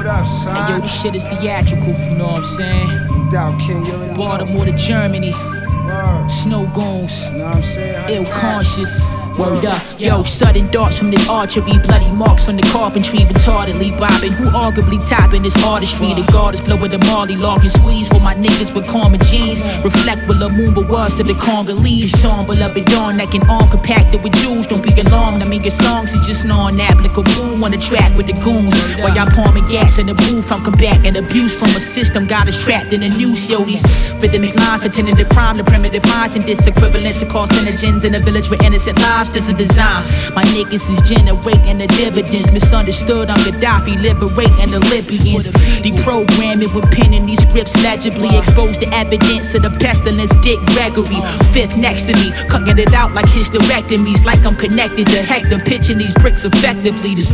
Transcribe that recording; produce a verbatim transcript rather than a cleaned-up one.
up, son? Hey, yo, this shit is theatrical, you know what I'm saying? Doubt King, you already know. Baltimore to Germany. Word. Snow goons. Know what I'm saying? Ill conscious. Word up, yo, sudden darts from this archery, bloody marks from the carpentry, retardedly bobbing. Who arguably topping this artistry? The God is blowing the Marley, log and squeeze for my niggas with karma jeans. Reflect what Lumumba was to the Congolese. Somber beloved dawn that can arm compacted with Jews. Don't be alarmed, I mean your songs is just non-applicable. On the track with the goons, while y'all palming gas in the booth, I'm combating abuse from a system. God is trapped in the noose, yo. These rhythmic lines attending the crime, the primitive minds, and this equivalent to carcinogens in a village with innocent lives. This is design. My niggas is generating the dividends. Misunderstood, I'm Gaddafi, liberating the Libyans. Deprogramming with penning these scripts legibly. Expose the evidence of the pestilence, Dick Gregory. Fifth next to me, cutting it out like hysterectomies. Like I'm connected to Hector, pitching these bricks effectively. This